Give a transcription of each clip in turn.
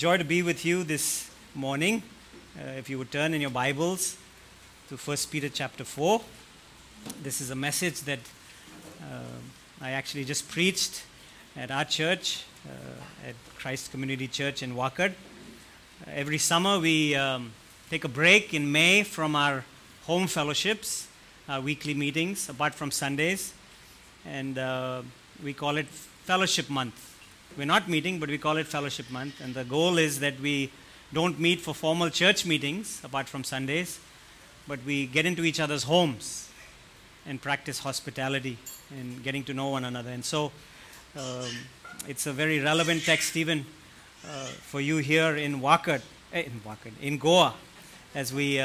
Joy to be with you this morning. If you would turn in your Bibles to 1 Peter chapter 4. This is a message that I actually just preached at our church, at Christ Community Church in Wakad. Every summer we take a break in May from our home fellowships, our weekly meetings, apart from Sundays. And we call it Fellowship Month. We're not meeting, but we call it Fellowship Month. And the goal is that we don't meet for formal church meetings, apart from Sundays, but we get into each other's homes and practice hospitality and getting to know one another. And so it's a very relevant text even for you here in Wakad, in Goa, as we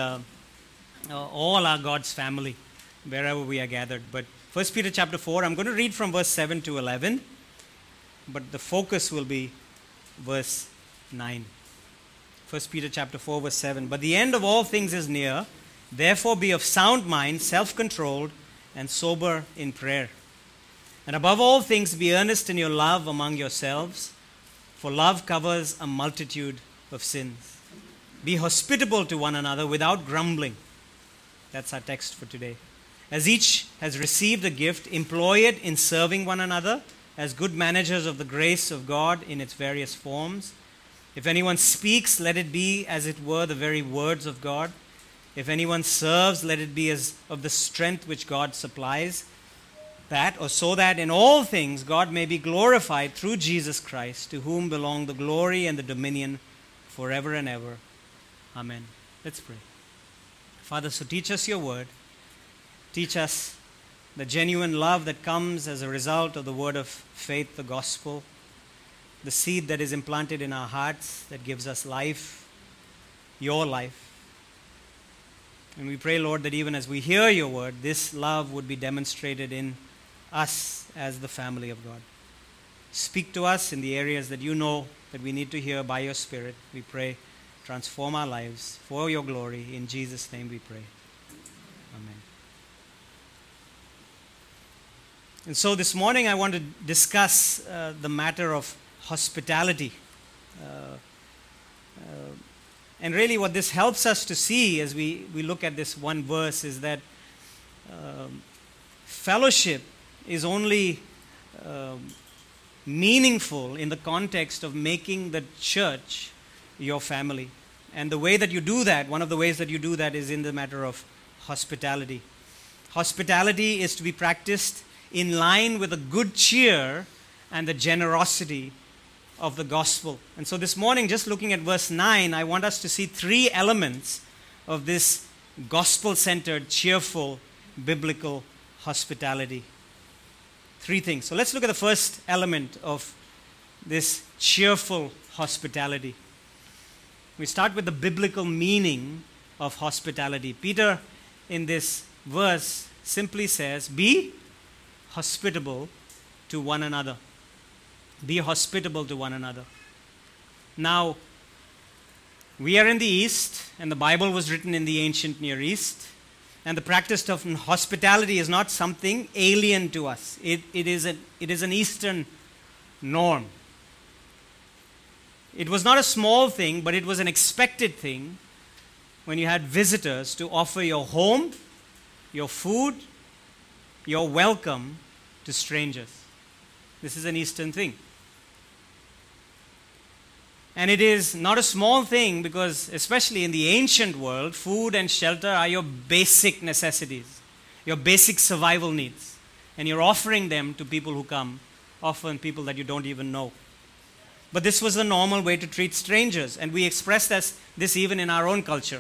all are God's family, wherever we are gathered. But 1 Peter chapter 4, I'm going to read from verse 7 to 11. But the focus will be verse 9. 1 Peter chapter 4, verse 7. But the end of all things is near. Therefore be of sound mind, self-controlled, and sober in prayer. And above all things be earnest in your love among yourselves, for love covers a multitude of sins. Be hospitable to one another without grumbling. That's our text for today. As each has received a gift, employ it in serving one another, as good managers of the grace of God in its various forms. If anyone speaks, let it be as it were the very words of God. If anyone serves, let it be as of the strength which God supplies, so that in all things God may be glorified through Jesus Christ, to whom belong the glory and the dominion forever and ever. Amen. Let's pray. Father, so teach us your word. Teach us the genuine love that comes as a result of the word of faith, the gospel, the seed that is implanted in our hearts that gives us life, your life. And we pray, Lord, that even as we hear your word, this love would be demonstrated in us as the family of God. Speak to us in the areas that you know that we need to hear by your Spirit. We pray, transform our lives for your glory. In Jesus' name we pray. Amen. And so this morning I want to discuss the matter of hospitality. And really what this helps us to see as we look at this one verse is that fellowship is only meaningful in the context of making the church your family. And the way that you do that, one of the ways that you do that is in the matter of hospitality. Hospitality is to be practiced in line with the good cheer and the generosity of the gospel. And so this morning, just looking at verse 9, I want us to see three elements of this gospel-centered, cheerful, biblical hospitality. Three things. So let's look at the first element of this cheerful hospitality. We start with the biblical meaning of hospitality. Peter, in this verse, simply says, be hospitable to one another. Be hospitable to one another. Now, we are in the East, and the Bible was written in the ancient Near East, and the practice of hospitality is not something alien to us. It is an Eastern norm. It was not a small thing, but it was an expected thing when you had visitors to offer your home, your food, your welcome to strangers. This is an Eastern thing. And it is not a small thing because, especially in the ancient world, food and shelter are your basic necessities, your basic survival needs. And you're offering them to people who come, often people that you don't even know. But this was the normal way to treat strangers, and we express this even in our own culture.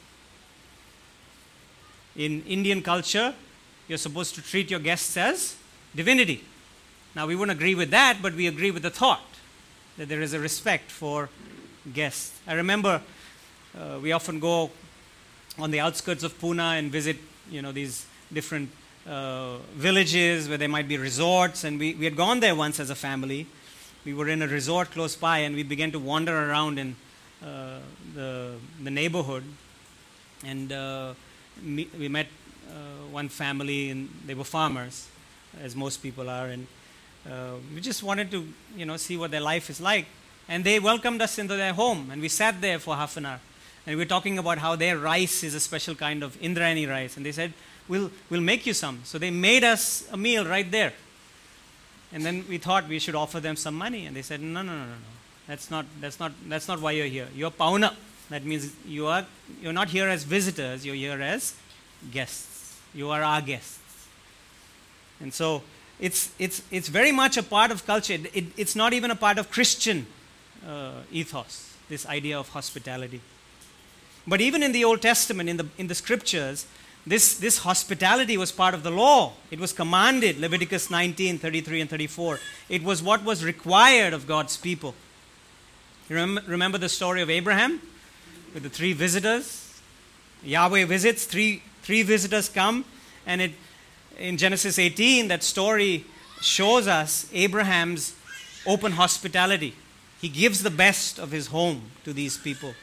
In Indian culture, you're supposed to treat your guests as divinity. Now, we wouldn't agree with that, but we agree with the thought that there is a respect for guests. I remember we often go on the outskirts of Pune and visit, these different villages where there might be resorts, and we had gone there once as a family. We were in a resort close by, and we began to wander around in the neighborhood, and we met one family, and they were farmers, as most people are, and we just wanted to, see what their life is like. And they welcomed us into their home, and we sat there for half an hour. And we were talking about how their rice is a special kind of Indrayani rice. And they said, we'll make you some. So they made us a meal right there. And then we thought we should offer them some money. And they said, no. That's not why you're here. You're pauna. That means you're not here as visitors, you're here as guests. You are our guests. And so it's very much a part of culture. It's not even a part of Christian ethos, this idea of hospitality. But even in the Old Testament, in the scriptures, this hospitality was part of the law. It was commanded, Leviticus 19, 33 and 34. It was what was required of God's people. Remember the story of Abraham with the 3 visitors? Yahweh visits, three visitors come, and in Genesis 18, that story shows us Abraham's open hospitality. He gives the best of his home to these people.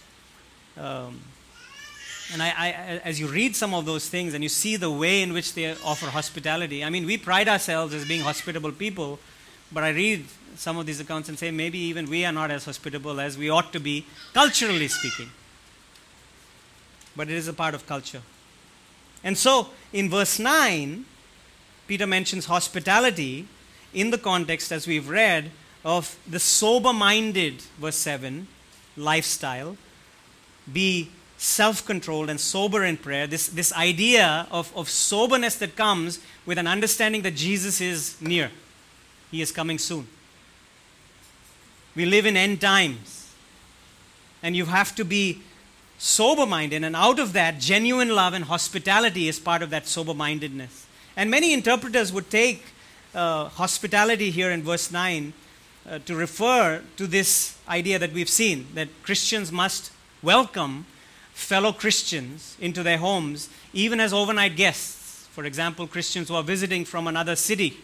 And as you read some of those things and you see the way in which they offer hospitality, I mean, we pride ourselves as being hospitable people, but I read some of these accounts and say maybe even we are not as hospitable as we ought to be, culturally speaking. But it is a part of culture. And so, in verse 9, Peter mentions hospitality in the context, as we've read, of the sober-minded, verse 7, lifestyle. Be self-controlled and sober in prayer. This idea of soberness that comes with an understanding that Jesus is near. He is coming soon. We live in end times. And you have to be sober-minded. And out of that, genuine love and hospitality is part of that sober-mindedness. And many interpreters would take hospitality here in verse 9 to refer to this idea that we've seen, that Christians must welcome fellow Christians into their homes, even as overnight guests. For example, Christians who are visiting from another city.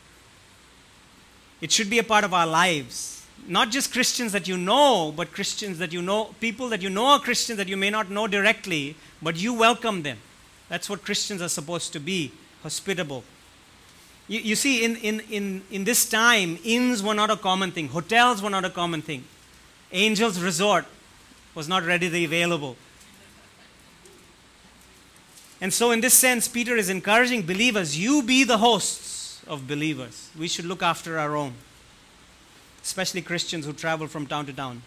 It should be a part of our lives. Not just Christians that you know, but Christians that you know, people that you know are Christians that you may not know directly, but you welcome them. That's what Christians are supposed to be, hospitable. You see, in this time, inns were not a common thing. Hotels were not a common thing. Angels Resort was not readily available. And so in this sense, Peter is encouraging believers, you be the hosts of believers. We should look after our own, especially Christians who travel from town to town.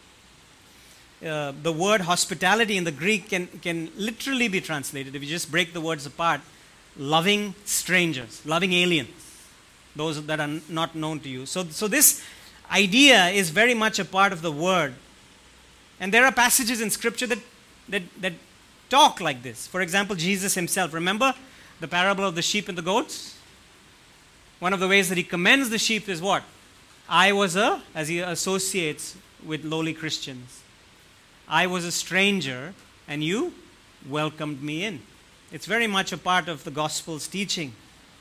The word hospitality in the Greek can literally be translated, if you just break the words apart, loving strangers, loving aliens, those that are not known to you. So this idea is very much a part of the word. And there are passages in Scripture that talk like this. For example, Jesus himself. Remember the parable of the sheep and the goats? One of the ways that he commends the sheep is what? As he associates with lowly Christians, I was a stranger and you welcomed me in. It's very much a part of the Gospel's teaching.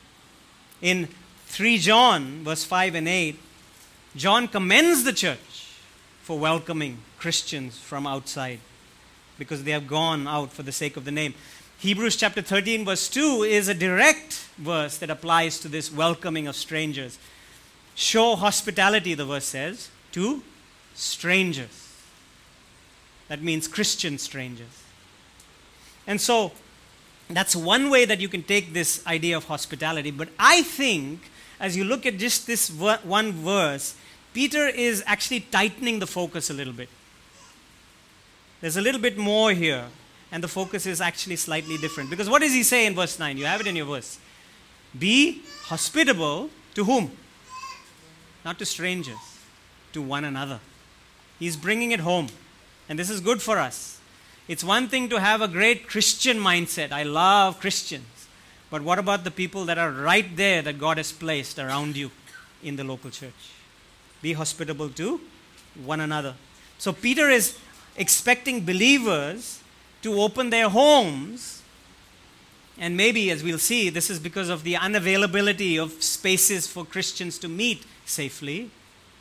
In 3 John, verse 5 and 8, John commends the church for welcoming Christians from outside because they have gone out for the sake of the name. Hebrews chapter 13, verse 2 is a direct verse that applies to this welcoming of strangers. Show hospitality, the verse says, to strangers. That means Christian strangers. And so, that's one way that you can take this idea of hospitality. But I think, as you look at just this one verse, Peter is actually tightening the focus a little bit. There's a little bit more here, and the focus is actually slightly different. Because what does he say in verse 9? You have it in your verse. Be hospitable to whom? Not to strangers, to one another. He's bringing it home. And this is good for us. It's one thing to have a great Christian mindset. I love Christians. But what about the people that are right there that God has placed around you in the local church? Be hospitable to one another. So Peter is expecting believers to open their homes. And maybe, as we'll see, this is because of the unavailability of spaces for Christians to meet safely.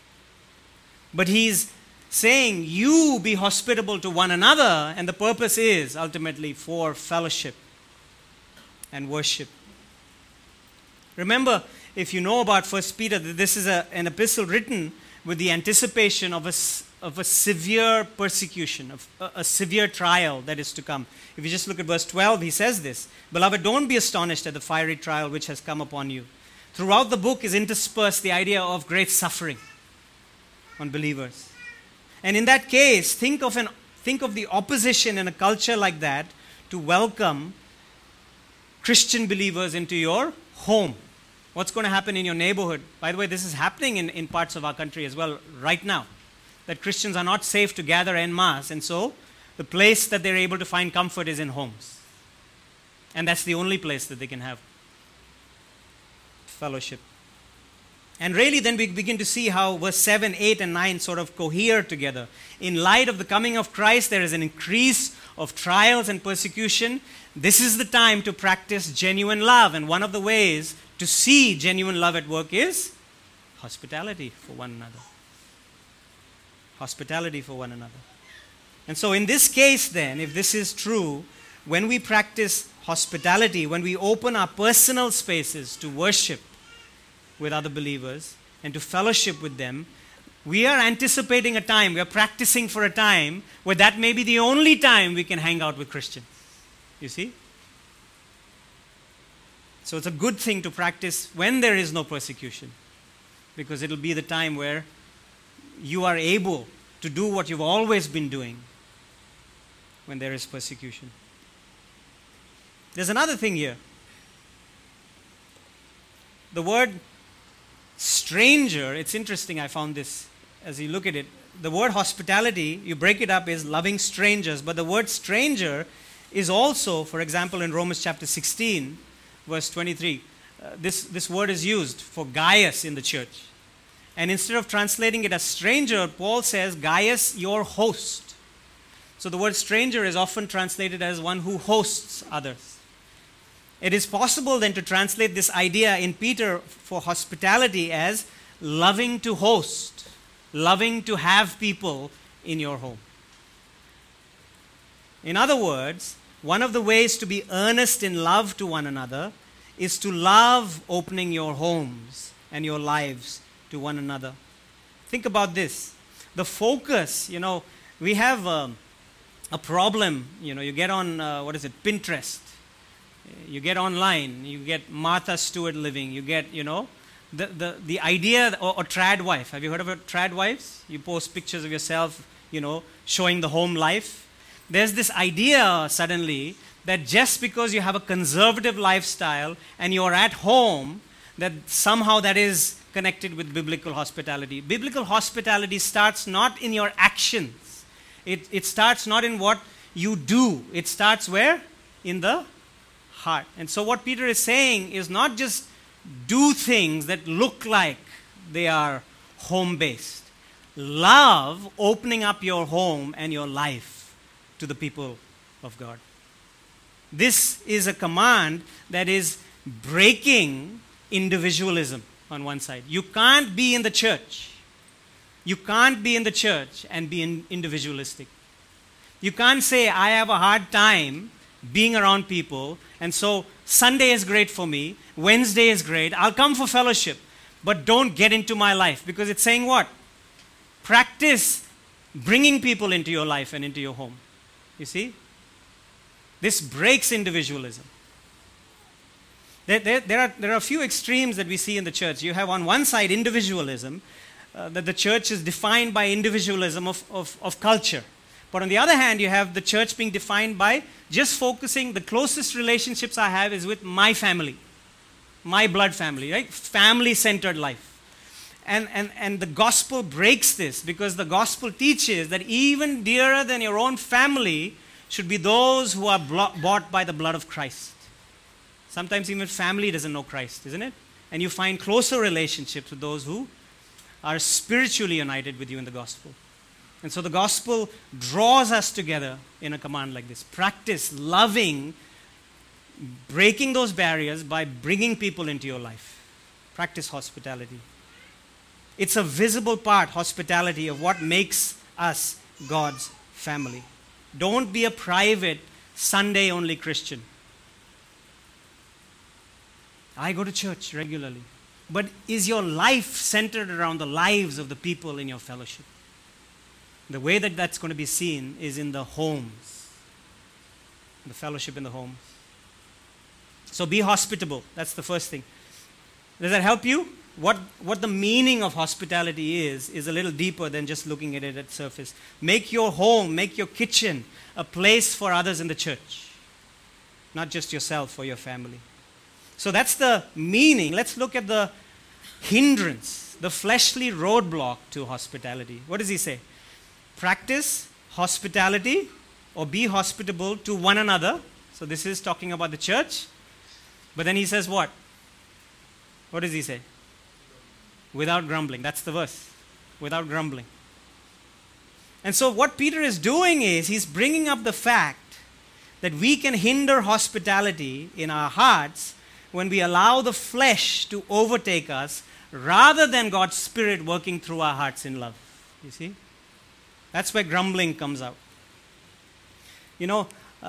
But he's saying, you be hospitable to one another, and the purpose is ultimately for fellowship and worship. Remember, if you know about 1 Peter, that this is an epistle written with the anticipation of a severe persecution, of a severe trial that is to come. If you just look at verse 12, he says this, "Beloved, don't be astonished at the fiery trial which has come upon you." Throughout the book is interspersed the idea of great suffering on believers. And in that case, think of the opposition in a culture like that to welcome Christian believers into your home. What's going to happen in your neighborhood? By the way, this is happening in parts of our country as well right now, that Christians are not safe to gather en masse, and so the place that they're able to find comfort is in homes. And that's the only place that they can have fellowship. And really then we begin to see how verse 7, 8, and 9 sort of cohere together. In light of the coming of Christ, there is an increase of trials and persecution. This is the time to practice genuine love. And one of the ways to see genuine love at work is hospitality for one another. Hospitality for one another. And so in this case then, if this is true, when we practice hospitality, when we open our personal spaces to worship with other believers and to fellowship with them, we are anticipating a time, we are practicing for a time where that may be the only time we can hang out with Christians. You see? So it's a good thing to practice when there is no persecution, because it'll be the time where you are able to do what you've always been doing when there is persecution. There's another thing here. The word stranger, it's interesting, I found this as you look at it. The word hospitality, you break it up, is loving strangers, but the word stranger is also, for example, in Romans chapter 16, verse 23, this word is used for Gaius in the church. And instead of translating it as stranger, Paul says, Gaius, your host. So the word stranger is often translated as one who hosts others. It is possible then to translate this idea in Peter for hospitality as loving to host, loving to have people in your home. In other words, one of the ways to be earnest in love to one another is to love opening your homes and your lives to one another. Think about this. The focus, we have a problem. You get on, Pinterest. You get online, you get Martha Stewart living, you get, the idea, or trad wife. Have you heard of trad wives? You post pictures of yourself, showing the home life. There's this idea suddenly that just because you have a conservative lifestyle and you're at home, that somehow that is connected with biblical hospitality. Biblical hospitality starts not in your actions. It starts not in what you do. It starts where? In the heart. And so what Peter is saying is not just do things that look like they are home-based. Love opening up your home and your life to the people of God. This is a command that is breaking individualism on one side. You can't be in the church. You can't be in the church and be individualistic. You can't say, I have a hard time being around people, and so Sunday is great for me, Wednesday is great, I'll come for fellowship, but don't get into my life, because it's saying what? Practice bringing people into your life and into your home. You see? This breaks individualism. There are a few extremes that we see in the church. You have on one side individualism, that the church is defined by individualism of culture. But on the other hand, you have the church being defined by just focusing, the closest relationships I have is with my family, my blood family, right? Family-centered life. And the gospel breaks this, because the gospel teaches that even dearer than your own family should be those who are bought by the blood of Christ. Sometimes even family doesn't know Christ, isn't it? And you find closer relationships with those who are spiritually united with you in the gospel. And so the gospel draws us together in a command like this. Practice loving, breaking those barriers by bringing people into your life. Practice hospitality. It's a visible part, hospitality, of what makes us God's family. Don't be a private, Sunday-only Christian. I go to church regularly. but is your life centered around the lives of the people in your fellowship? The way that that's going to be seen is in the homes, the fellowship in the homes. So be hospitable. That's the first thing. Does that help you? What the meaning of hospitality is a little deeper than just looking at it at surface. Make your home, make your kitchen a place for others in the church, not just yourself or your family. So that's the meaning. Let's look at the hindrance, the fleshly roadblock to hospitality. What does he say? Practice hospitality or be hospitable to one another. So this is talking about the church. But then he says what? What does he say? Without grumbling. That's the verse. Without grumbling. And so what Peter is doing is he's bringing up the fact that we can hinder hospitality in our hearts when we allow the flesh to overtake us rather than God's Spirit working through our hearts in love. You see? That's where grumbling comes out. You know,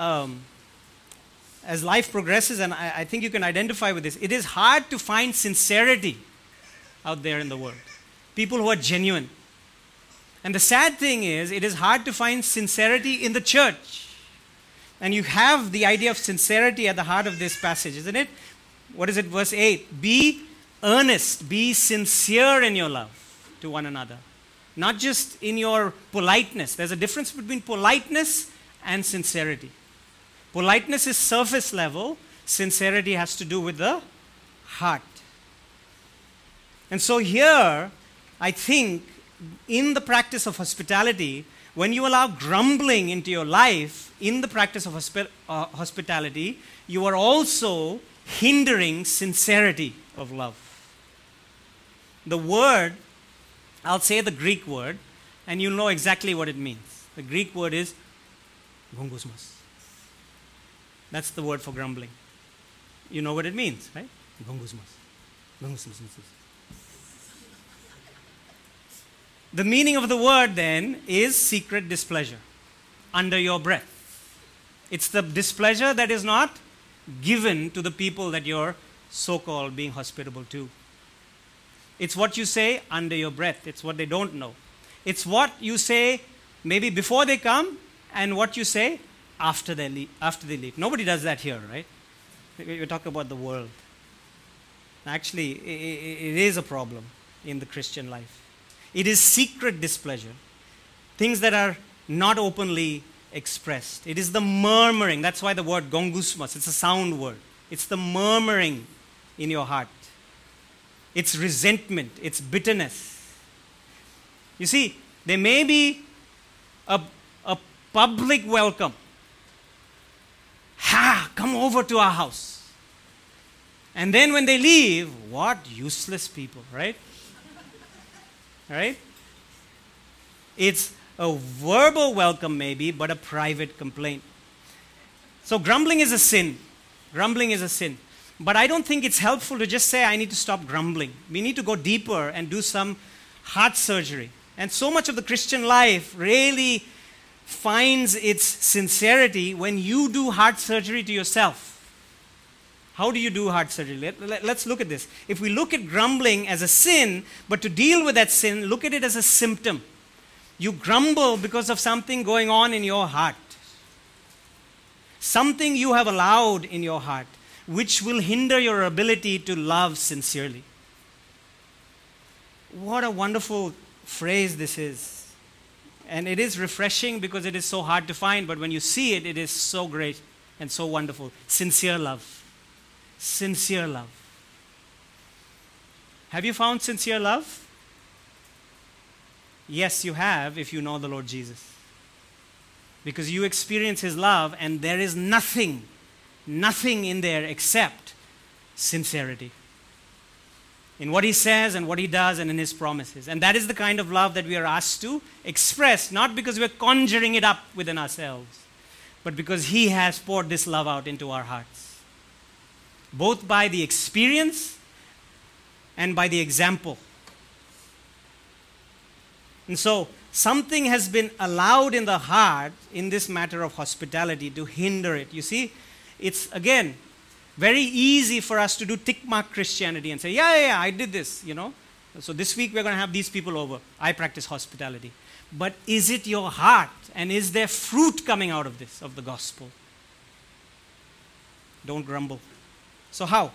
as life progresses, and I think you can identify with this, it is hard to find sincerity out there in the world. People who are genuine. And the sad thing is, it is hard to find sincerity in the church. And you have the idea of sincerity at the heart of this passage, isn't it? What is it? Verse 8. Be earnest, be sincere in your love to one another. Not just in your politeness. There's a difference between politeness and sincerity. Politeness is surface level. Sincerity has to do with the heart. And so here, I think, in the practice of hospitality, when you allow grumbling into your life, in the practice of hospitality, you are also hindering sincerity of love. The word, I'll say the Greek word, and you'll know exactly what it means. The Greek word is gongosmos. That's the word for grumbling. You know what it means, right? Gongosmos. Gongosmos. The meaning of the word then is secret displeasure, under your breath. It's the displeasure that is not given to the people that you're so-called being hospitable to. It's what you say under your breath. It's what they don't know. It's what you say maybe before they come and what you say after they leave. Nobody does that here, right? We talk about the world. Actually, it is a problem in the Christian life. It is secret displeasure. Things that are not openly expressed. It is the murmuring. That's why the word gongusmas, it's a sound word. It's the murmuring in your heart. It's resentment. It's bitterness. You see, there may be a public welcome. Come over to our house. And then when they leave, what useless people, right? Right? It's a verbal welcome maybe, but a private complaint. So grumbling is a sin. Grumbling is a sin. But I don't think it's helpful to just say, I need to stop grumbling. We need to go deeper and do some heart surgery. And so much of the Christian life really finds its sincerity when you do heart surgery to yourself. How do you do heart surgery? Let's look at this. If we look at grumbling as a sin, but to deal with that sin, look at it as a symptom. You grumble because of something going on in your heart. Something you have allowed in your heart, which will hinder your ability to love sincerely. What a wonderful phrase this is. And it is refreshing because it is so hard to find, but when you see it, it is so great and so wonderful. Sincere love. Sincere love. Have you found sincere love? Yes, you have if you know the Lord Jesus. Because you experience His love and there is nothing in there except sincerity. In what He says and what He does and in His promises. And that is the kind of love that we are asked to express, not because we're conjuring it up within ourselves, but because He has poured this love out into our hearts. Both by the experience and by the example. And so, something has been allowed in the heart in this matter of hospitality to hinder it. You see, it's again, Very easy for us to do tick mark Christianity and say, yeah, I did this, So this week we're going to have these people over. I practice hospitality. But is it your heart? And is there fruit coming out of this, of the gospel? Don't grumble. So how?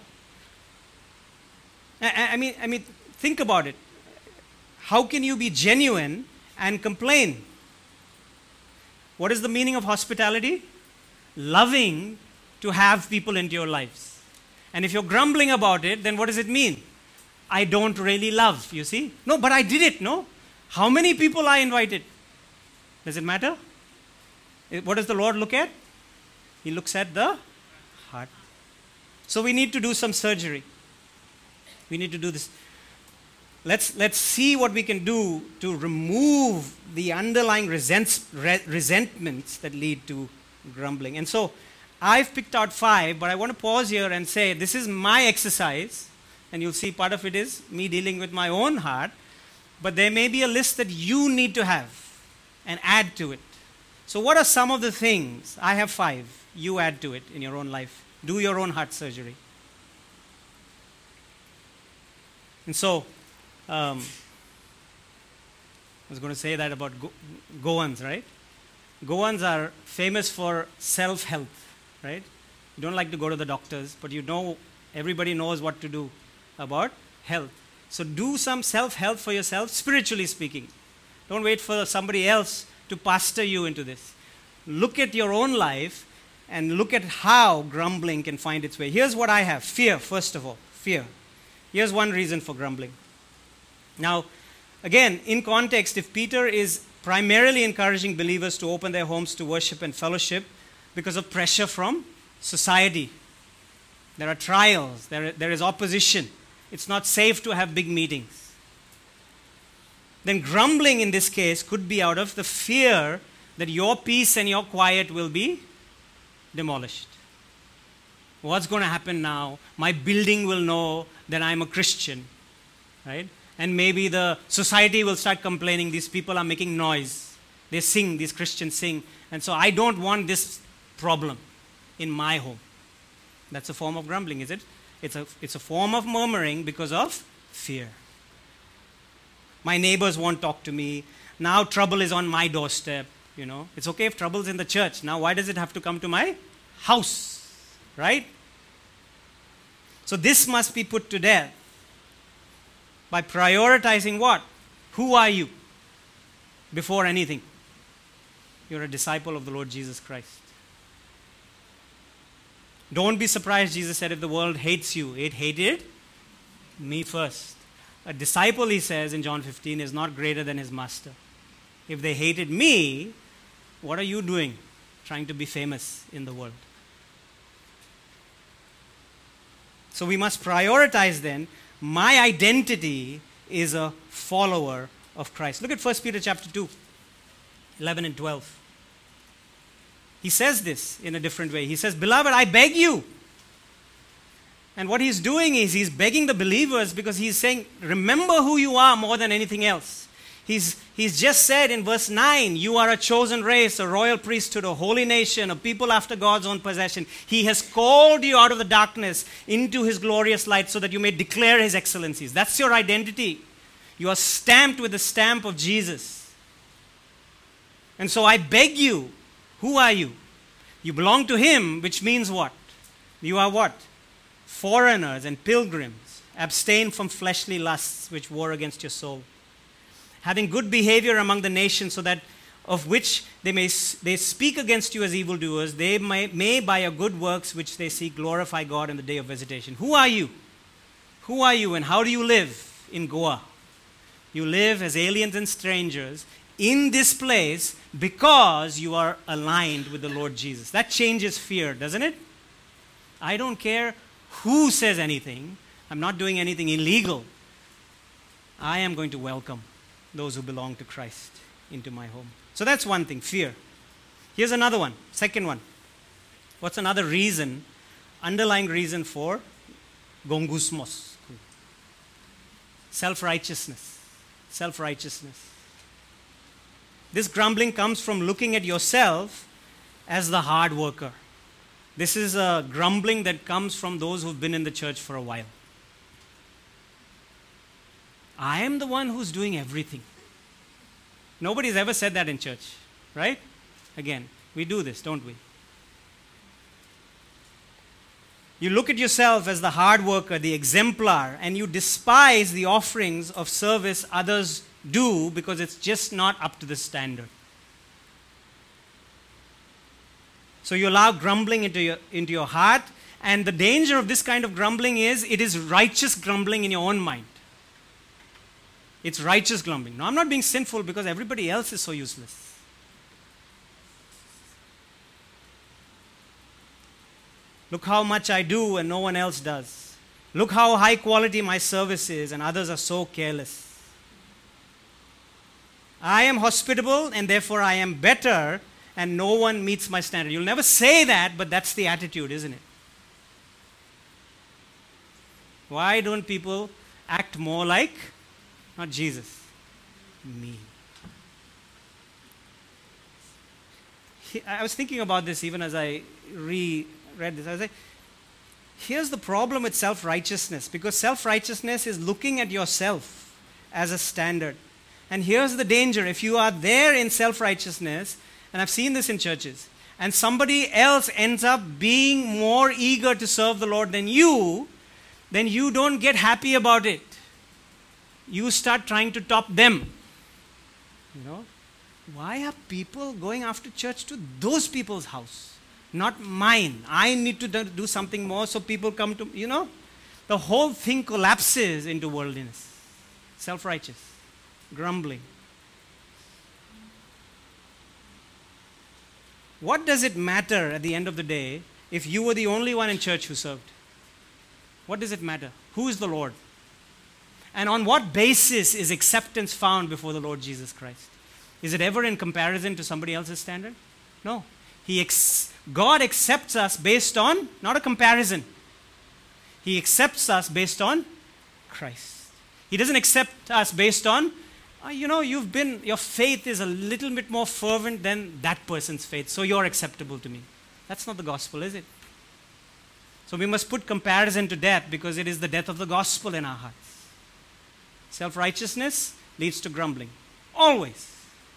I mean, think about it. How can you be genuine and complain? What is the meaning of hospitality? Loving to have people into your lives. And if you're grumbling about it, then what does it mean? I don't really love, you see? No, but I did it, no? How many people I invited? Does it matter? What does the Lord look at? He looks at the heart. So we need to do some surgery. We need to do this. Let's see what we can do to remove the underlying resentments that lead to grumbling. And so I've picked out 5, but I want to pause here and say this is my exercise, and you'll see part of it is me dealing with my own heart, but there may be a list that you need to have and add to it. So what are some of the things? I have 5. You add to it in your own life. Do your own heart surgery. And so, I was going to say that about Goans, right? Goans are famous for self-help, right? You don't like to go to the doctors, but everybody knows what to do about health. So do some self-help for yourself, spiritually speaking. Don't wait for somebody else to pastor you into this. Look at your own life and look at how grumbling can find its way. Here's what I have. Fear, first of all. Fear. Here's one reason for grumbling. Now, again, in context, if Peter is primarily encouraging believers to open their homes to worship and fellowship because of pressure from society, there are trials, there is opposition, it's not safe to have big meetings, then grumbling in this case could be out of the fear that your peace and your quiet will be demolished. What's going to happen now? My building will know that I'm a Christian, right? And maybe the society will start complaining, these people are making noise. They sing, these Christians sing. And so I don't want this problem in my home. That's a form of grumbling, is it? It's a form of murmuring because of fear. My neighbors won't talk to me. Now trouble is on my doorstep. It's okay if trouble's in the church. Now why does it have to come to my house? Right? So this must be put to death by prioritizing what? Who are you? Before anything. You're a disciple of the Lord Jesus Christ. Don't be surprised, Jesus said, if the world hates you. It hated me first. A disciple, he says in John 15, is not greater than his master. If they hated me, what are you doing trying to be famous in the world? So we must prioritize then, my identity is a follower of Christ. Look at 1 Peter chapter 2, 11 and 12. He says this in a different way. He says, beloved, I beg you. And what he's doing is he's begging the believers because he's saying, remember who you are more than anything else. He's just said in verse 9, you are a chosen race, a royal priesthood, a holy nation, a people after God's own possession. He has called you out of the darkness into his glorious light so that you may declare his excellencies. That's your identity. You are stamped with the stamp of Jesus. And so I beg you, who are you? You belong to him, which means what? You are what? Foreigners and pilgrims. Abstain from fleshly lusts which war against your soul. Having good behavior among the nations, so that of which they speak against you as evildoers, they may by your good works which they see glorify God in the day of visitation. Who are you? Who are you and how do you live in Goa? You live as aliens and strangers in this place because you are aligned with the Lord Jesus. That changes fear, doesn't it? I don't care who says anything. I'm not doing anything illegal. I am going to welcome those who belong to Christ into my home. So that's one thing, fear. Here's another one, second one. What's another reason, underlying reason for gongusmos? Self-righteousness. Self-righteousness. This grumbling comes from looking at yourself as the hard worker. This is a grumbling that comes from those who've been in the church for a while. I am the one who's doing everything. Nobody's ever said that in church, right? Again, we do this, don't we? You look at yourself as the hard worker, the exemplar, and you despise the offerings of service others do because it's just not up to the standard. So you allow grumbling into your heart, and the danger of this kind of grumbling is it is righteous grumbling in your own mind. It's righteous grumbling. No, I'm not being sinful because everybody else is so useless. Look how much I do and no one else does. Look how high quality my service is and others are so careless. I am hospitable and therefore I am better and no one meets my standard. You'll never say that, but that's the attitude, isn't it? Why don't people act more like, not Jesus, me? I was thinking about this even as I read this. I was like, here's the problem with self-righteousness, because self-righteousness is looking at yourself as a standard. And here's the danger. If you are there in self-righteousness, and I've seen this in churches, and somebody else ends up being more eager to serve the Lord than you, then you don't get happy about it. You start trying to top them. You know, why are people going after church to those people's house? Not mine. I need to do something more so people come to, the whole thing collapses into worldliness. Self-righteous. Grumbling. What does it matter at the end of the day if you were the only one in church who served? What does it matter? Who is the Lord? And on what basis is acceptance found before the Lord Jesus Christ? Is it ever in comparison to somebody else's standard? No. God accepts us based on, not a comparison. He accepts us based on Christ. He doesn't accept us based on, your faith is a little bit more fervent than that person's faith, so you're acceptable to me. That's not the gospel, is it? So we must put comparison to death because it is the death of the gospel in our hearts. Self-righteousness leads to grumbling. Always.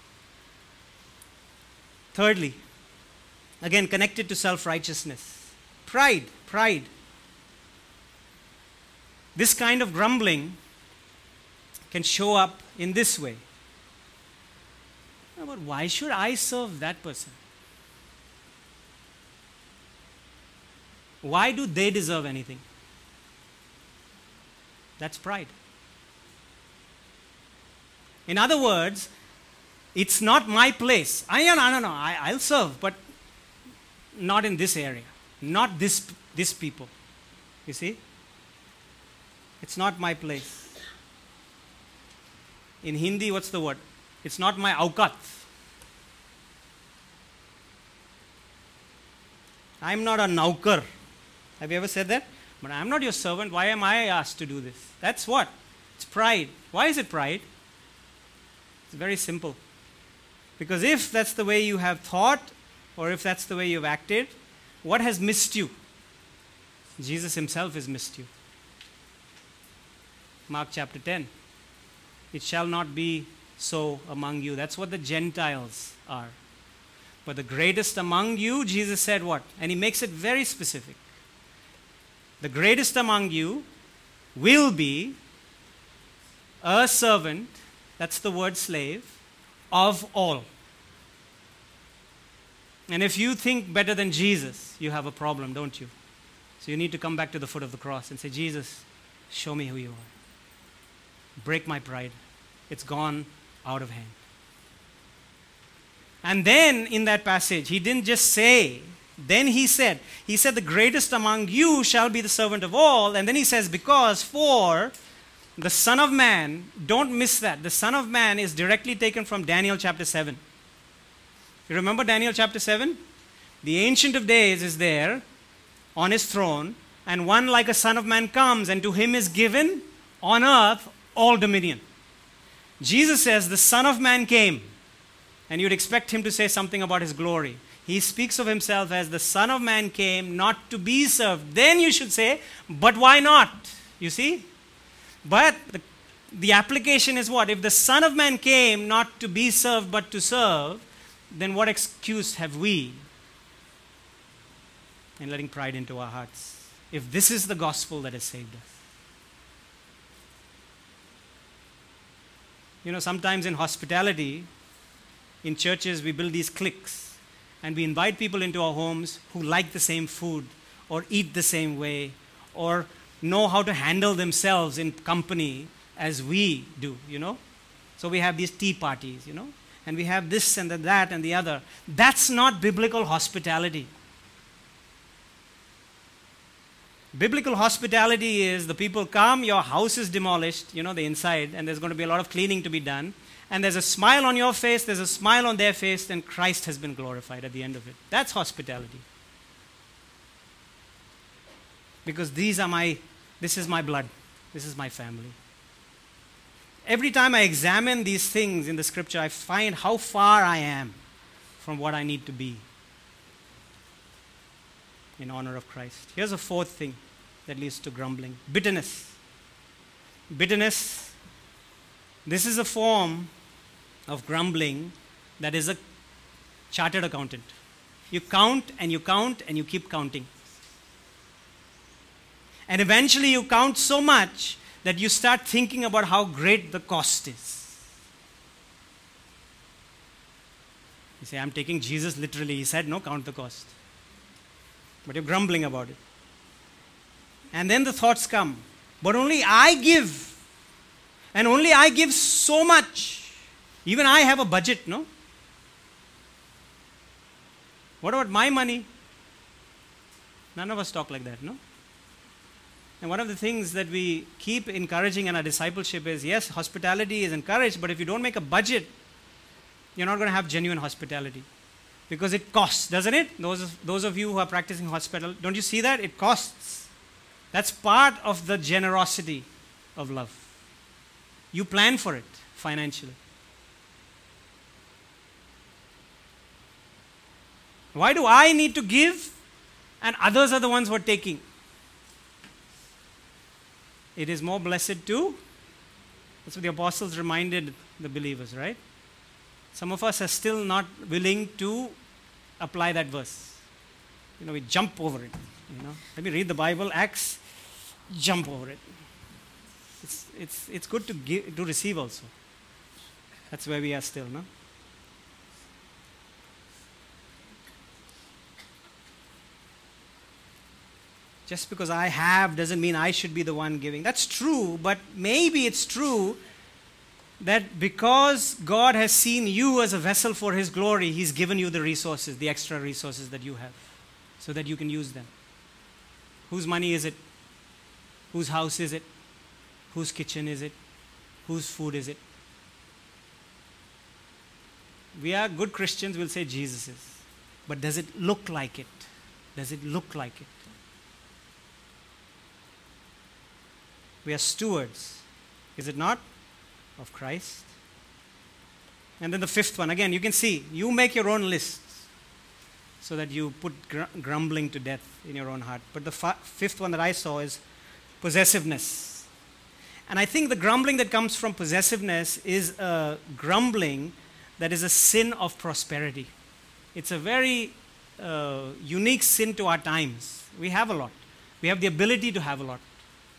Thirdly, again connected to self-righteousness, pride. This kind of grumbling can show up in this way. But why should I serve that person? Why do they deserve anything? That's pride. In other words, it's not my place. I'll serve, but not in this area. Not this people. You see? It's not my place. In Hindi, what's the word? It's not my aukat. I'm not a naukar. Have you ever said that? But I'm not your servant. Why am I asked to do this? That's what? It's pride. Why is it pride? It's very simple. Because if that's the way you have thought, or if that's the way you've acted, what has missed you? Jesus himself has missed you. Mark chapter 10. It shall not be so among you. That's what the Gentiles are. But the greatest among you, Jesus said what? And he makes it very specific. The greatest among you will be a servant, that's the word slave, of all. And if you think better than Jesus, you have a problem, don't you? So you need to come back to the foot of the cross and say, Jesus, show me who you are. Break my pride. It's gone out of hand. And then in that passage, he didn't just say, then he said, the greatest among you shall be the servant of all. And then he says, because for the Son of Man, don't miss that. The Son of Man is directly taken from Daniel chapter 7. You remember Daniel chapter 7? The Ancient of Days is there on his throne, and one like a Son of Man comes, and to him is given on earth all dominion. Jesus says the Son of Man came And you'd expect him to say something about his glory. He speaks of himself as the Son of Man came not to be served. Then you should say, but why not? You see? But the application is what? If the Son of Man came not to be served but to serve, then what excuse have we in letting pride into our hearts? If this is the gospel that has saved us. You know, sometimes in hospitality, in churches, we build these cliques and we invite people into our homes who like the same food or eat the same way or know how to handle themselves in company as we do, you know. So we have these tea parties, you know, and we have this and that and the other. That's not biblical hospitality. Biblical hospitality is the people come, your house is demolished, you know, the inside, and there's going to be a lot of cleaning to be done. And there's a smile on your face, there's a smile on their face, and Christ has been glorified at the end of it. That's hospitality. Because this is my blood, this is my family. Every time I examine these things in the scripture, I find how far I am from what I need to be in honor of Christ. Here's a fourth thing that leads to grumbling. Bitterness. Bitterness, this is a form of grumbling that is a chartered accountant. You count and you count and you keep counting. And eventually you count so much that you start thinking about how great the cost is. You say, I'm taking Jesus literally. He said, no, count the cost. But you're grumbling about it. And then the thoughts come, but only I give. And only I give so much. Even I have a budget, no? What about my money? None of us talk like that, no? And one of the things that we keep encouraging in our discipleship is, yes, hospitality is encouraged, but if you don't make a budget, you're not going to have genuine hospitality. Because it costs, doesn't it? Those of you who are practicing hospitality, don't you see that? It costs. That's part of the generosity of love. You plan for it financially. Why do I need to give and others are the ones who are taking? It is more blessed to, that's what the apostles reminded the believers, right? Some of us are still not willing to apply that verse. You know, we jump over it. You know, let me read the Bible, Acts, jump over it. It's good to give, to receive also. That's where we are still, no? Just because I have doesn't mean I should be the one giving. That's true, but maybe it's true that because God has seen you as a vessel for His glory, He's given you the resources, the extra resources that you have, so that you can use them. Whose money is it? Whose house is it? Whose kitchen is it? Whose food is it? We are good Christians, we'll say Jesus' But does it look like it? Does it look like it? We are stewards, is it not, of Christ? And then the fifth one, again, you can see, you make your own lists so that you put grumbling to death in your own heart. But the fifth one that I saw is possessiveness. And I think the grumbling that comes from possessiveness is a grumbling that is a sin of prosperity. It's a very unique sin to our times. We have a lot. We have the ability to have a lot.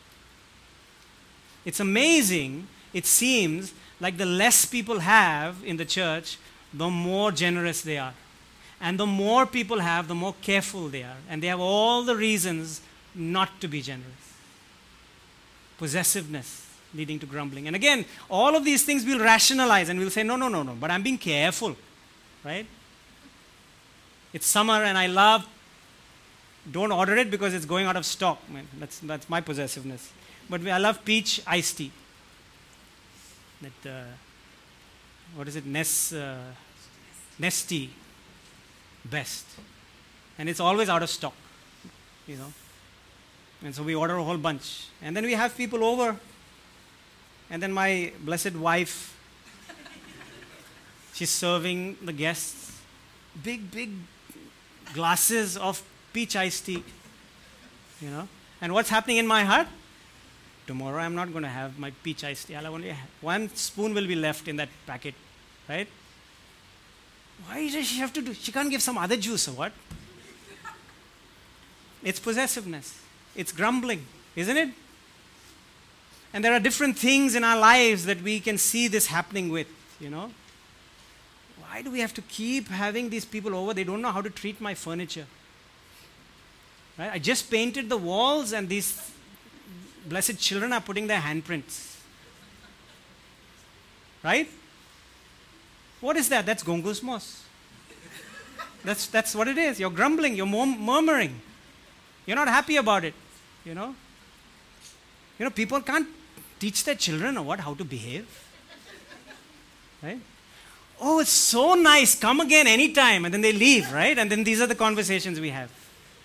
It's amazing, it seems like the less people have in the church, the more generous they are. And the more people have, the more careful they are. And they have all the reasons not to be generous. Possessiveness leading to grumbling. And again, all of these things we'll rationalize and we'll say, no, but I'm being careful, right? It's summer and I love, don't order it because it's going out of stock. Man, that's my possessiveness. But I love peach iced tea. That, what is it? Nestea. Best. And it's always out of stock, you know. And so we order a whole bunch. And then we have people over. And then my blessed wife, She's serving the guests big, big glasses of peach iced tea. And what's happening in my heart? Tomorrow I'm not going to have my peach iced tea. I'll only have one spoon will be left in that packet, right? Why does she have to do? She can't give some other juice or what? It's possessiveness. It's grumbling, isn't it? And there are different things in our lives that we can see this happening with, Why do we have to keep having these people over? They don't know how to treat my furniture. Right? I just painted the walls and these blessed children are putting their handprints. Right? What is that? That's gongusmos. That's what it is. You're grumbling, you're murmuring. You're not happy about it. People can't teach their children how to behave. Right? Oh, it's so nice. Come again anytime. And then they leave, right? And then these are the conversations we have.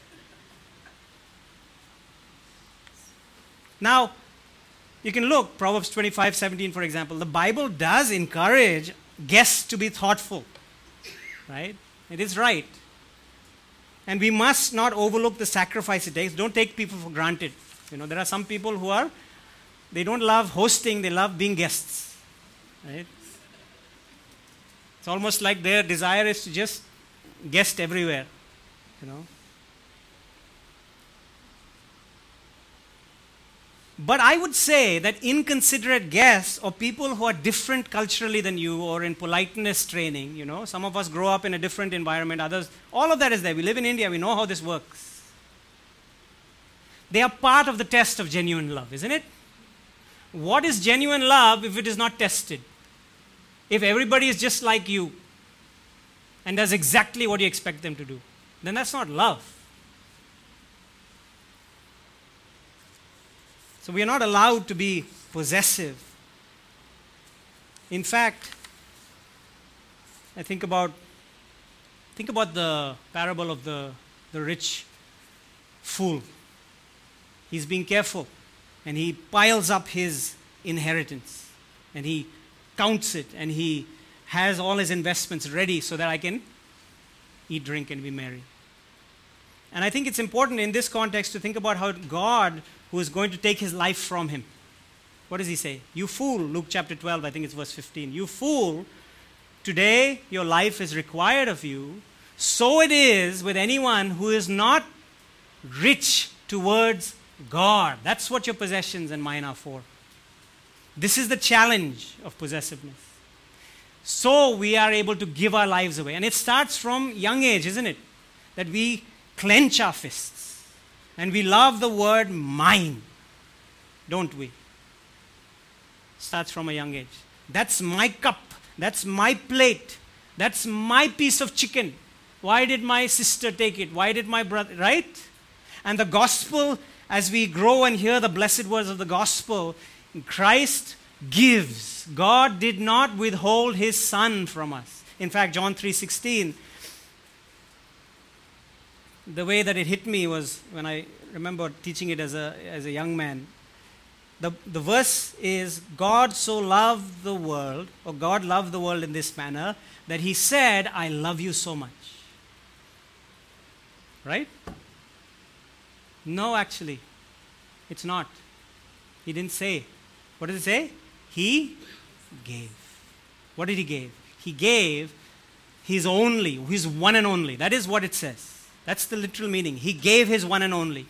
Now, you can look, Proverbs 25:17, for example. The Bible does encourage guests to be thoughtful. Right? It is right. And we must not overlook the sacrifice it takes. Don't take people for granted. There are some people who they don't love hosting, they love being guests. Right? It's almost like their desire is to just guest everywhere. But I would say that inconsiderate guests or people who are different culturally than you or in politeness training, some of us grow up in a different environment, others, all of that is there. We live in India, we know how this works. They are part of the test of genuine love, isn't it? What is genuine love if it is not tested? If everybody is just like you and does exactly what you expect them to do, then that's not love. So we are not allowed to be possessive. In fact, I think about the parable of the rich fool. He's being careful and he piles up his inheritance and he counts it and he has all his investments ready so that I can eat, drink, and be merry. And I think it's important in this context to think about how God, who is going to take his life from him. What does he say? You fool, Luke chapter 12, I think it's verse 15. You fool, today your life is required of you. So it is with anyone who is not rich towards God. That's what your possessions and mine are for. This is the challenge of possessiveness. So we are able to give our lives away. And it starts from young age, isn't it? That we clench our fists. And we love the word mine. Don't we? Starts from a young age. That's my cup. That's my plate. That's my piece of chicken. Why did my sister take it? Why did my brother? Right? And the gospel, as we grow and hear the blessed words of the gospel, Christ gives. God did not withhold his son from us. In fact, John 3:16, the way that it hit me was when I remember teaching it as a young man. The verse is, God so loved the world, or God loved the world in this manner, that he said, I love you so much. Right? No, actually, it's not. He didn't say. What did it say? He gave. What did he give? He gave his only, his one and only. That is what it says. That's the literal meaning. He gave his one and only.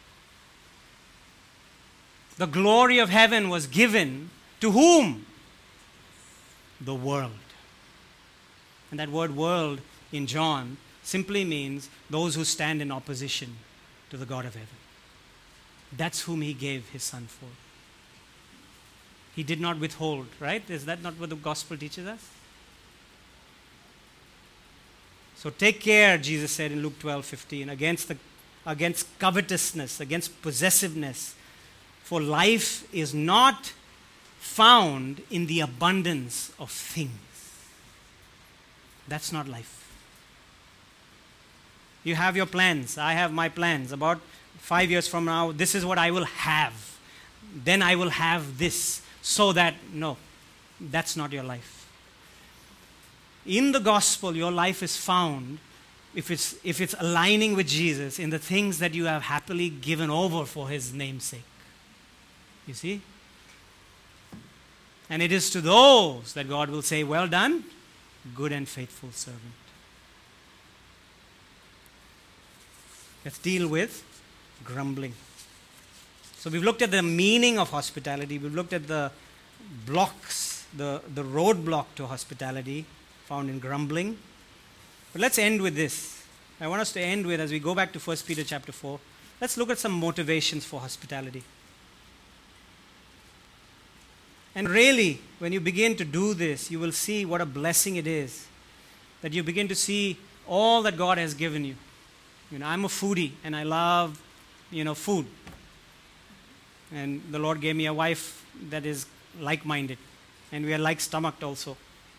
The glory of heaven was given to whom? The world. And that word world in John simply means those who stand in opposition to the God of heaven. That's whom he gave his son for. He did not withhold, right? Is that not what the gospel teaches us? So take care, Jesus said in Luke 12:15, against covetousness, against possessiveness. For life is not found in the abundance of things. That's not life. You have your plans. I have my plans. About 5 years from now, this is what I will have. Then I will have this. So that, no, that's not your life. in the gospel, your life is found, if it's aligning with Jesus, in the things that you have happily given over for his name's sake. You see? And it is to those that God will say, well done, good and faithful servant. Let's deal with grumbling. So we've looked at the meaning of hospitality. We've looked at the blocks, the roadblock to hospitality found in grumbling. But let's end with this. I want us to end with, as we go back to 1 Peter chapter 4, let's look at some motivations for hospitality. And really, when you begin to do this, you will see what a blessing it is that you begin to see all that God has given you. I'm a foodie and I love, food. And the Lord gave me a wife that is like-minded. And we are like-stomached also.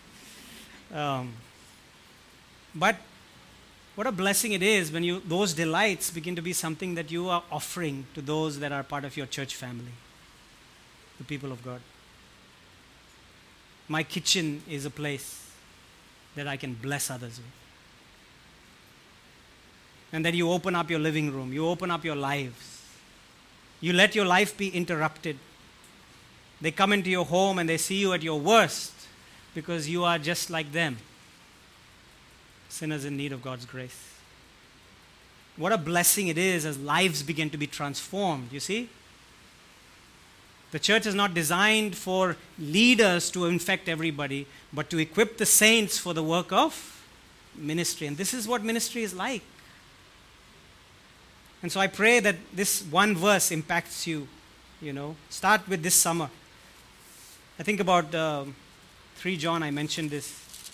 But what a blessing it is when those delights begin to be something that you are offering to those that are part of your church family, the people of God. My kitchen is a place that I can bless others with. And then you open up your living room, you open up your lives. You let your life be interrupted. They come into your home and they see you at your worst because you are just like them. Sinners in need of God's grace. What a blessing it is as lives begin to be transformed, you see? The church is not designed for leaders to infect everybody, but to equip the saints for the work of ministry. And this is what ministry is like. And so I pray that this one verse impacts you, Start with this summer. I think about 3 John, I mentioned this.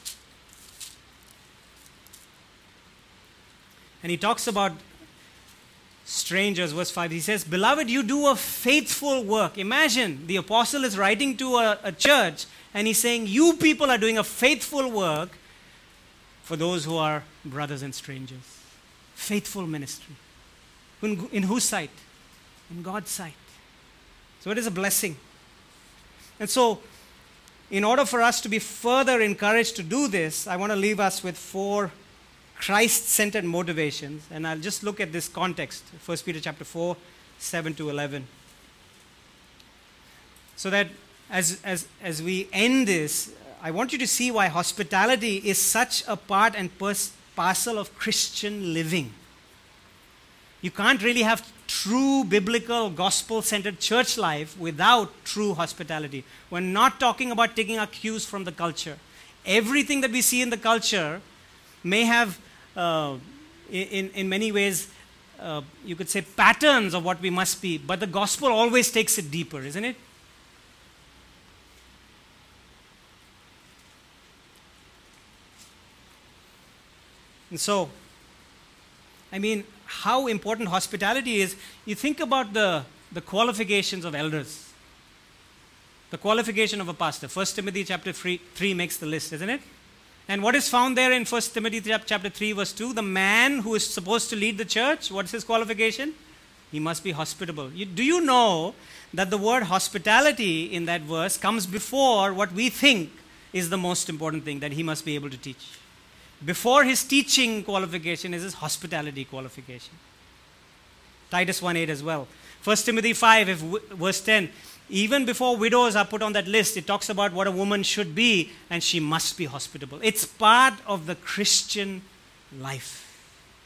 And he talks about strangers, verse 5. He says, beloved, you do a faithful work. Imagine, the apostle is writing to a church and he's saying, you people are doing a faithful work for those who are brothers and strangers. Faithful ministry. In whose sight? In God's sight. So it is a blessing. And so, in order for us to be further encouraged to do this, I want to leave us with 4 Christ-centered motivations. And I'll just look at this context. 1 Peter chapter 4, 7 to 11. So that as we end this, I want you to see why hospitality is such a part and parcel of Christian living. You can't really have true biblical, gospel-centered church life without true hospitality. We're not talking about taking our cues from the culture. Everything that we see in the culture may have, in many ways, you could say patterns of what we must be, but the gospel always takes it deeper, isn't it? And so, how important hospitality is. You think about the qualifications of elders. The qualification of a pastor. 1 Timothy chapter 3 makes the list, isn't it? And what is found there in 1 Timothy chapter 3 verse 2? The man who is supposed to lead the church, what's his qualification? He must be hospitable. Do you know that the word hospitality in that verse comes before what we think is the most important thing, that he must be able to teach? Before his teaching qualification is his hospitality qualification. Titus 1:8 as well. 1 Timothy 5, verse 10, even before widows are put on that list, it talks about what a woman should be, and she must be hospitable. It's part of the Christian life.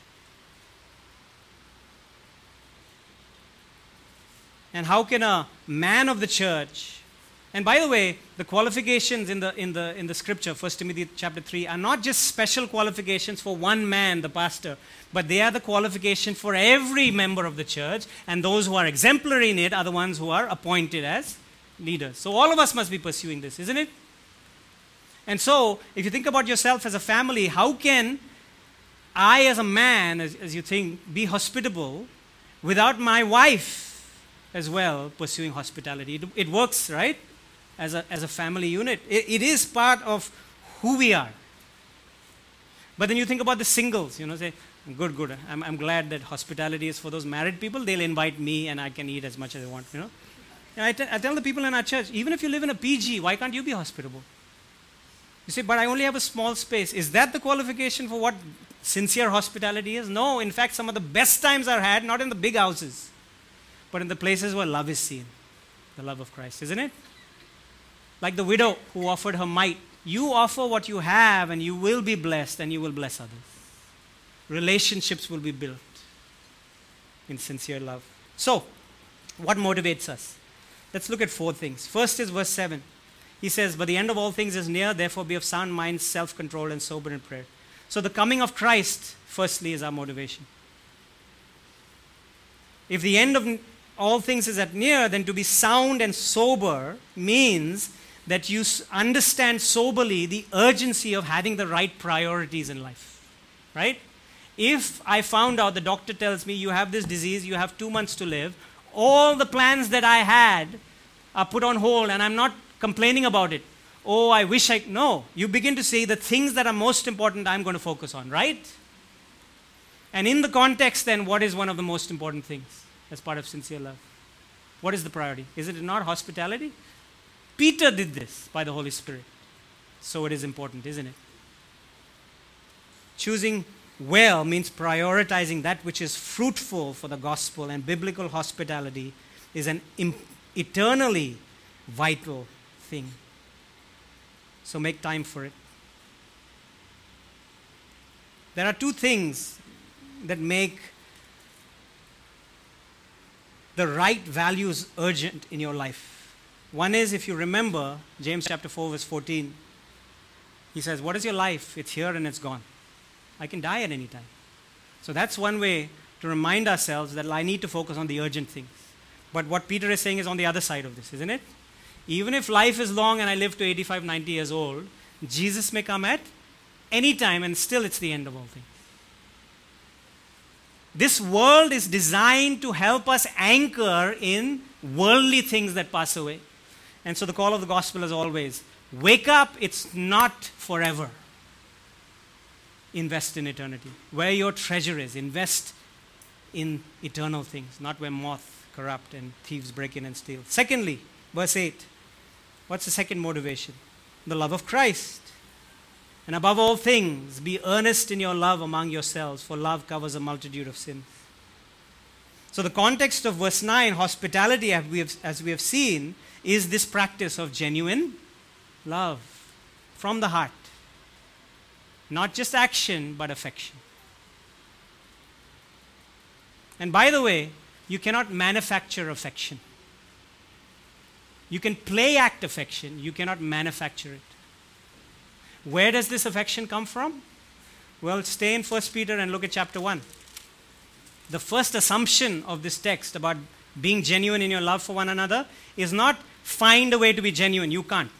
And how can a man of the church, and by the way, the qualifications in the scripture, 1 Timothy chapter 3, are not just special qualifications for one man, the pastor, but they are the qualification for every member of the church, and those who are exemplary in it are the ones who are appointed as leaders. So all of us must be pursuing this, isn't it? And so, if you think about yourself as a family, how can I as a man, as you think, be hospitable without my wife as well pursuing hospitality? It works, right? As a family unit. It is part of who we are. But then you think about the singles, say, good. I'm glad that hospitality is for those married people. They'll invite me and I can eat as much as I want, And I tell the people in our church, even if you live in a PG, why can't you be hospitable? You say, but I only have a small space. Is that the qualification for what sincere hospitality is? No. In fact, some of the best times are had not in the big houses, but in the places where love is seen. The love of Christ, isn't it? Like the widow who offered her mite. You offer what you have and you will be blessed and you will bless others. Relationships will be built in sincere love. So, what motivates us? Let's look at 4 things. First is verse 7. He says, but the end of all things is near, therefore be of sound mind, self-control, and sober in prayer. So the coming of Christ, firstly, is our motivation. If the end of all things is at near, then to be sound and sober means that you understand soberly the urgency of having the right priorities in life. Right? If I found out, the doctor tells me you have this disease, you have 2 months to live, all the plans that I had are put on hold and I'm not complaining about it. Oh, I wish I... No. You begin to say the things that are most important I'm going to focus on, right? And in the context then, what is one of the most important things as part of sincere love? What is the priority? Is it not hospitality? Peter did this by the Holy Spirit. So it is important, isn't it? Choosing well means prioritizing that which is fruitful for the gospel, and biblical hospitality is an eternally vital thing. So make time for it. There are 2 things that make the right values urgent in your life. One is, if you remember, James chapter 4 verse 14, he says, what is your life? It's here and it's gone. I can die at any time. So that's one way to remind ourselves that I need to focus on the urgent things. But what Peter is saying is on the other side of this, isn't it? Even if life is long and I live to 85, 90 years old, Jesus may come at any time and still it's the end of all things. This world is designed to help us anchor in worldly things that pass away. And so the call of the gospel is always, wake up, it's not forever. Invest in eternity. Where your treasure is, invest in eternal things, not where moth corrupt and thieves break in and steal. Secondly, verse 8. What's the second motivation? The love of Christ. And above all things, be earnest in your love among yourselves, for love covers a multitude of sins. So the context of verse 9, hospitality, as we have seen, is this practice of genuine love from the heart. Not just action, but affection. And by the way, you cannot manufacture affection. You can play act affection, you cannot manufacture it. Where does this affection come from? Well, stay in 1 Peter and look at chapter 1. The first assumption of this text about being genuine in your love for one another is not find a way to be genuine. You can't.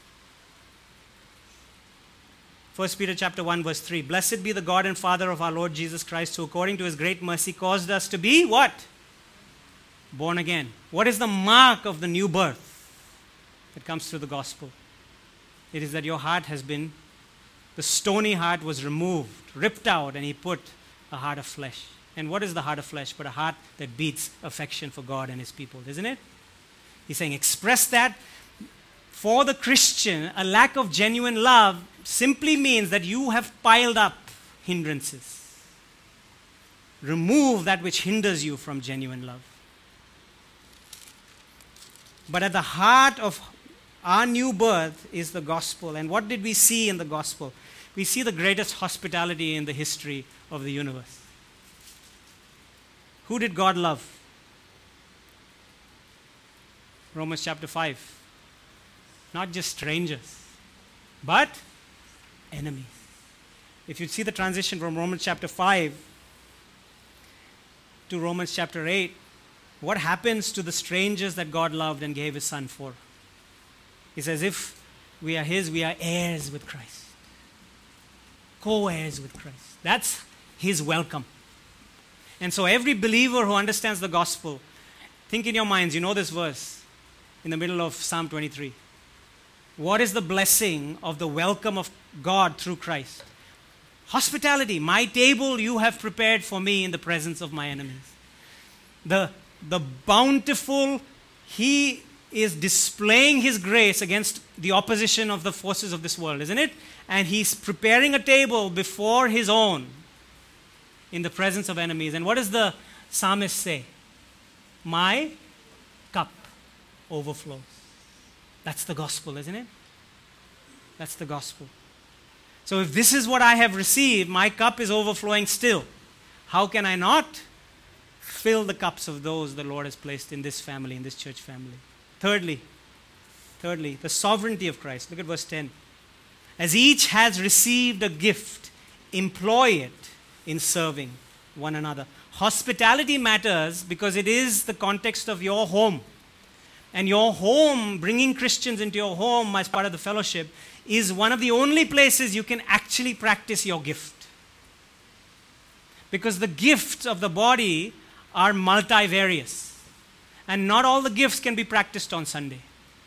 1 Peter chapter 1 verse 3. Blessed be the God and Father of our Lord Jesus Christ, who according to his great mercy caused us to be what? Born again. What is the mark of the new birth that comes through the gospel? It is that your heart has been, the stony heart was removed, ripped out, and he put a heart of flesh. And what is the heart of flesh but a heart that beats affection for God and his people, isn't it? He's saying express that. For the Christian, a lack of genuine love simply means that you have piled up hindrances. Remove that which hinders you from genuine love. But at the heart of our new birth is the gospel. And what did we see in the gospel? We see the greatest hospitality in the history of the universe. Who did God love? Romans chapter 5. Not just strangers, but enemies. If you see the transition from Romans chapter 5 to Romans chapter 8, what happens to the strangers that God loved and gave his son for? He says, if we are his, we are heirs with Christ. Co-heirs with Christ. That's his welcome. And so every believer who understands the gospel, think in your minds, you know this verse in the middle of Psalm 23. What is the blessing of the welcome of God through Christ? Hospitality. My table you have prepared for me in the presence of my enemies. The bountiful, he is displaying his grace against the opposition of the forces of this world, isn't it? And he's preparing a table before his own in the presence of enemies. And what does the psalmist say? My cup overflows. That's the gospel, isn't it? That's the gospel. So if this is what I have received, my cup is overflowing still. How can I not fill the cups of those the Lord has placed in this family, in this church family? Thirdly, the sovereignty of Christ. Look at verse 10. As each has received a gift, employ it in serving one another. Hospitality matters because it is the context of your home. And your home, bringing Christians into your home as part of the fellowship, is one of the only places you can actually practice your gift. Because the gifts of the body are multivarious. And not all the gifts can be practiced on Sunday.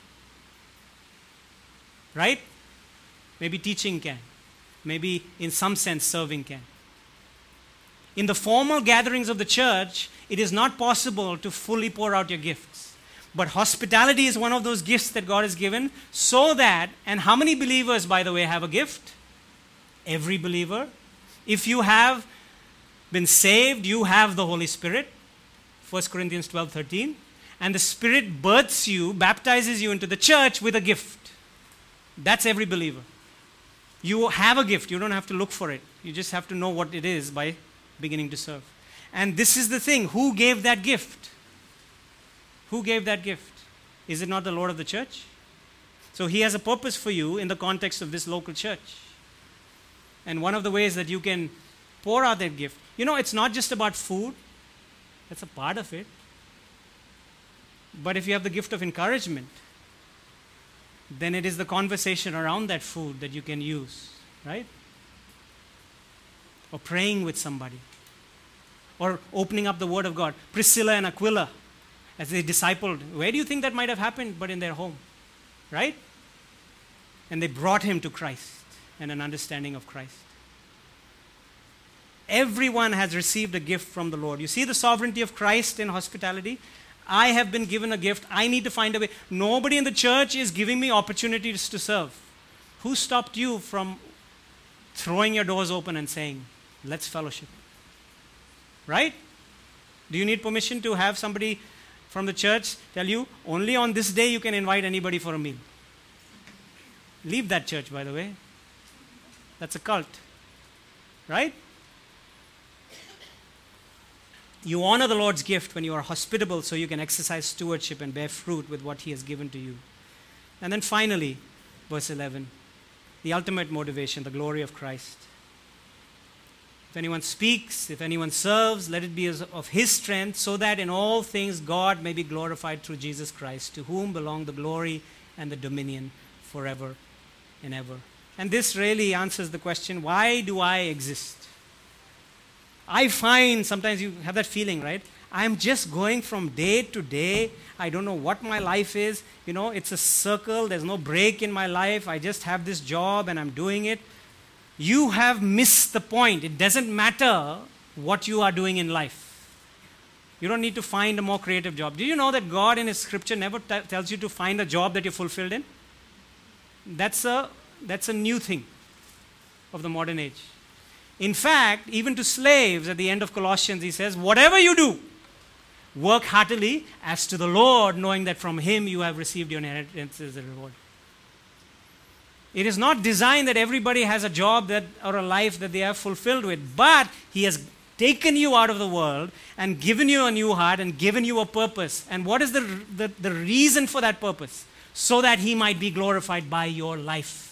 Right? Maybe teaching can. Maybe in some sense serving can. In the formal gatherings of the church, it is not possible to fully pour out your gifts. But hospitality is one of those gifts that God has given so that, and how many believers, by the way, have a gift? Every believer. If you have been saved, you have the Holy Spirit. 1 Corinthians 12:13. And the Spirit births you, baptizes you into the church with a gift. That's every believer. You have a gift. You don't have to look for it. You just have to know what it is by beginning to serve. And this is the thing. Who gave that gift? Who gave that gift? Is it not the Lord of the church? So he has a purpose for you in the context of this local church. And one of the ways that you can pour out that gift, it's not just about food. That's a part of it. But if you have the gift of encouragement, then it is the conversation around that food that you can use, right? Or praying with somebody. Or opening up the Word of God. Priscilla and Aquila, as they discipled, where do you think that might have happened? But in their home, right? And they brought him to Christ and an understanding of Christ. Everyone has received a gift from the Lord. You see the sovereignty of Christ in hospitality? I have been given a gift. I need to find a way. Nobody in the church is giving me opportunities to serve. Who stopped you from throwing your doors open and saying, let's fellowship? Right? Do you need permission to have somebody from the church tell you, only on this day you can invite anybody for a meal? Leave that church, by the way. That's a cult. Right? You honor the Lord's gift when you are hospitable so you can exercise stewardship and bear fruit with what he has given to you. And then finally, verse 11, the ultimate motivation, the glory of Christ. If anyone speaks, if anyone serves, let it be of his strength, so that in all things God may be glorified through Jesus Christ, to whom belong the glory and the dominion forever and ever. And this really answers the question, why do I exist? I find sometimes you have that feeling, right? I'm just going from day to day. I don't know what my life is. It's a circle. There's no break in my life. I just have this job and I'm doing it. You have missed the point. It doesn't matter what you are doing in life. You don't need to find a more creative job. Do you know that God in His scripture never tells you to find a job that you're fulfilled in? That's a new thing of the modern age. In fact, even to slaves at the end of Colossians, he says, whatever you do, work heartily as to the Lord, knowing that from Him you have received your inheritance as a reward. It is not designed that everybody has a job or a life that they have fulfilled with, but He has taken you out of the world and given you a new heart and given you a purpose. And what is the reason for that purpose? So that He might be glorified by your life.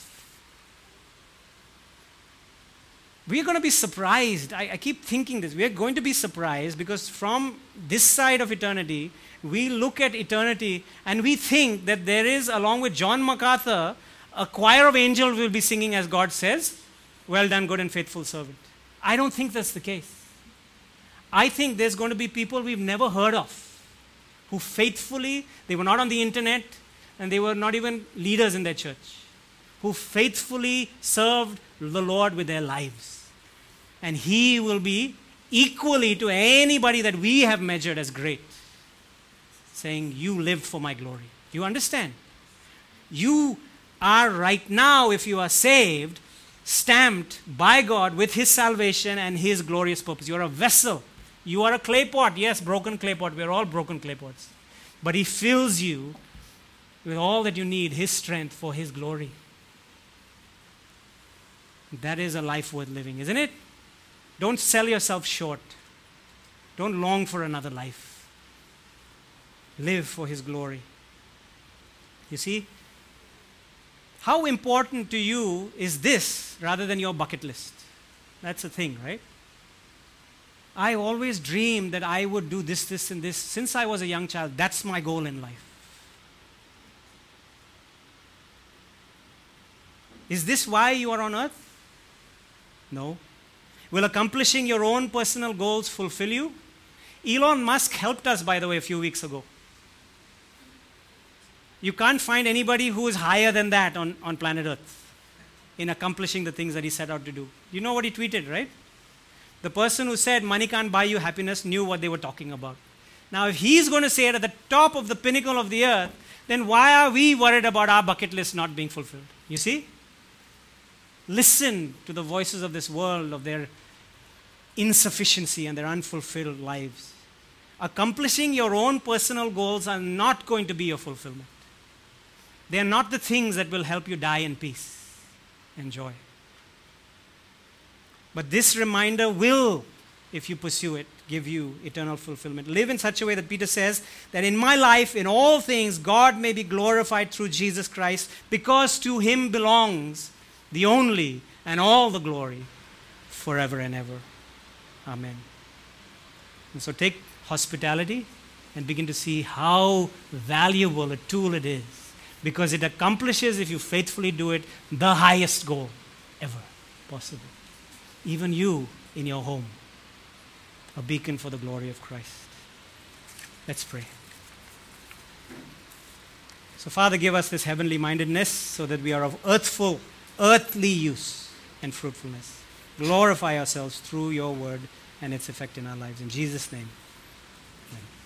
We're going to be surprised. I keep thinking this. We're going to be surprised because from this side of eternity, we look at eternity and we think that there is, along with John MacArthur, a choir of angels will be singing as God says, well done, good and faithful servant. I don't think that's the case. I think there's going to be people we've never heard of who faithfully, they were not on the internet and they were not even leaders in their church, who faithfully served the Lord with their lives. And He will be equally to anybody that we have measured as great, saying, you lived for my glory. You understand? You are right now, if you are saved, stamped by God with His salvation and His glorious purpose. You are a vessel. You are a clay pot. Yes, broken clay pot. We are all broken clay pots. But He fills you with all that you need, His strength for His glory. That is a life worth living, isn't it? Don't sell yourself short. Don't long for another life. Live for His glory. You see? How important to you is this rather than your bucket list? That's the thing, right? I always dreamed that I would do this, this, and this. Since I was a young child, that's my goal in life. Is this why you are on earth? No. Will accomplishing your own personal goals fulfill you? Elon Musk helped us, by the way, a few weeks ago. You can't find anybody who is higher than that on planet Earth in accomplishing the things that he set out to do. You know what he tweeted, right? The person who said money can't buy you happiness knew what they were talking about. Now, if he's going to say it at the top of the pinnacle of the earth, then why are we worried about our bucket list not being fulfilled? You see? Listen to the voices of this world, of their insufficiency and their unfulfilled lives. Accomplishing your own personal goals are not going to be your fulfillment. They are not the things that will help you die in peace and joy. But this reminder will, if you pursue it, give you eternal fulfillment. Live in such a way that Peter says that in my life, in all things, God may be glorified through Jesus Christ, because to Him belongs the only and all the glory forever and ever. Amen. And so take hospitality and begin to see how valuable a tool it is, because it accomplishes, if you faithfully do it, the highest goal ever possible. Even you in your home, a beacon for the glory of Christ. Let's pray. So Father, give us this heavenly mindedness so that we are of earthly use and fruitfulness. Glorify ourselves through your word and its effect in our lives. In Jesus' name, amen.